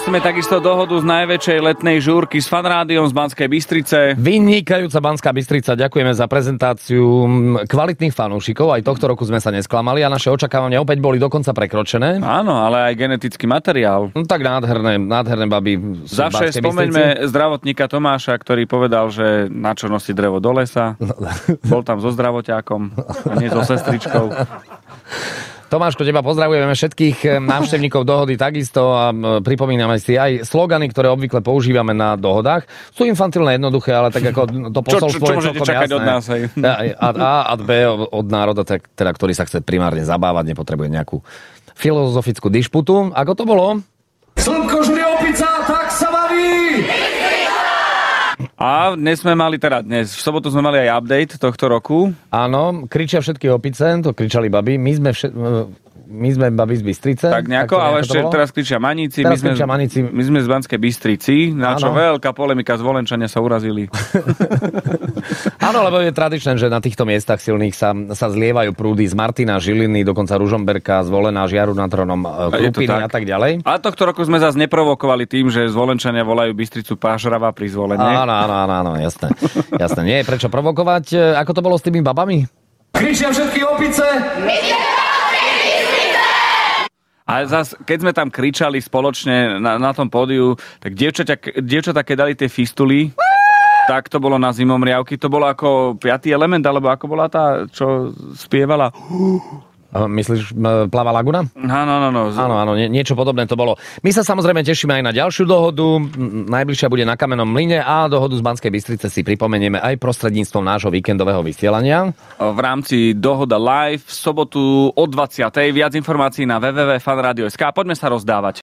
Chceme takisto dohodu z najväčšej letnej žúrky s Fanrádiom z Banskej Bystrice. Vynikajúca Banská Bystrica, ďakujeme za prezentáciu kvalitných fanúšikov. Aj tohto roku sme sa nesklamali a naše očakávania opäť boli dokonca prekročené. Áno, ale aj genetický materiál. No, tak nádherné baby. Za vše spomeňme zdravotníka Tomáša, ktorý povedal, že na čo nosí drevo do lesa. Bol tam so zdravoťákom a nie so sestričkou. Tomáško, teba pozdravujeme všetkých návštevníkov dohody takisto a pripomíname si aj slogany, ktoré obvykle používame na dohodách. Sú infantilné, jednoduché, ale tak ako to posolstvo je celkom jasné. Od nás, hej. A B od národa, teda, ktorý sa chce primárne zabávať, nepotrebuje nejakú filozofickú dišputu. Ako to bolo? Slnko žrie opica, tak sa baví! A dnes v sobotu sme mali aj update tohto roku. Áno, kričia všetky opice, to kričali baby. My sme babi z Bystrice. Tak nejako, ale ešte teraz kričia maníci. My sme z Banskej Bystrici, na čo veľká polemika, Zvolenčania sa urazili. Áno, lebo je tradičné, že na týchto miestach silných sa zlievajú prúdy z Martina, Žiliny, dokonca Ružomberka, Zvolená, Žiaru nad Hronom, Krupiny a tak ďalej. A tohto roku sme zase neprovokovali tým, že Zvolenčania volajú Bystricu Pážrava pri Zvolenie. Áno, jasné. Nie je prečo provokovať. Ako to bolo s tými babami? Kričia všetky opice! A zase, keď sme tam kričali spoločne na tom pódiu, tak dievčatá, keď dali tie fistuly, tak to bolo na Zimomriavky. To bolo ako 5. element, alebo ako bola tá, čo spievala? Myslíš Plava Laguna? Áno. Niečo podobné to bolo. My sa samozrejme tešíme aj na ďalšiu dohodu. Najbližšia bude na Kamennom mlyne a dohodu z Banskej Bystrice si pripomenieme aj prostredníctvom nášho víkendového vysielania. V rámci Dohoda Live v sobotu o 20:00. Viac informácií na www.fanradio.sk. Poďme sa rozdávať.